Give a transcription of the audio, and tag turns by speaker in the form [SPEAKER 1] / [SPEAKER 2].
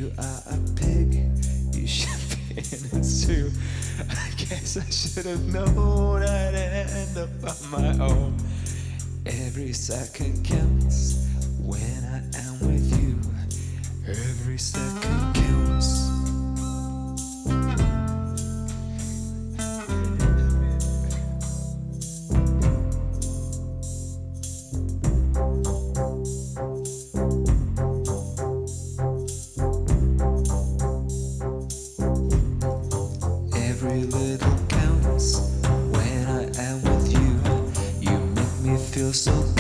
[SPEAKER 1] You are a pig, you should be in a zoo. I guess I should have known I'd end up on my own. Every second counts when I am with you. Every second counts. Every little counts when I am with you. You make me feel so good.